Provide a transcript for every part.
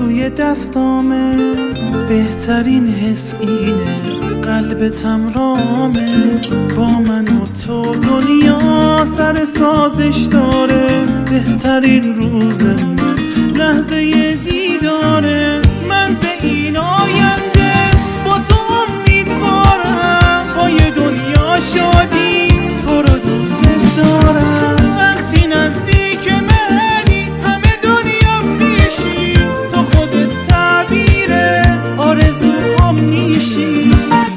توی دستامه، بهترین حس اینه قلبتم رامه. با من و تو دنیا سر سازش داره، بهترین روز من لحظه دیداره. من به این آینده با تو امیدوارم، با یه دنیا شادی تو رو دوست دارم. وقتی نزدیک منی همه دنیا میشی، تو خودت تعبیر آرزوام میشی.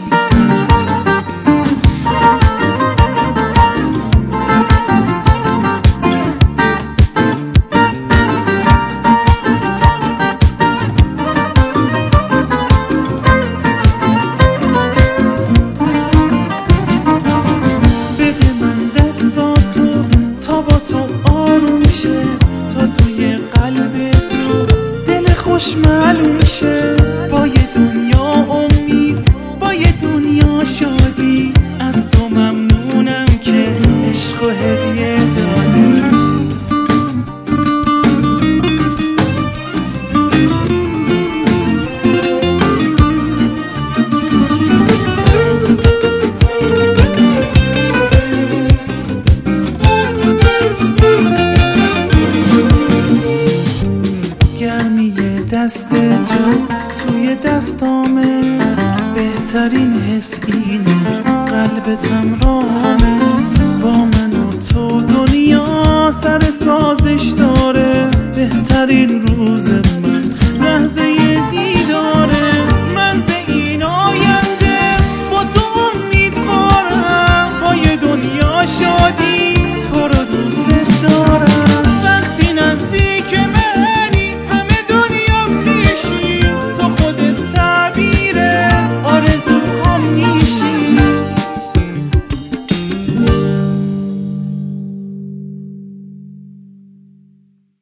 خوش معلوم شه با یه دنیا امید، با یه دنیا شادی. از تو ممنونم که عشق و هدیه دادی. دست تو توی دستامه، بهترین حس اینه قلبتم رامه. با من و تو دنیا سر سازش داره، بهترین روز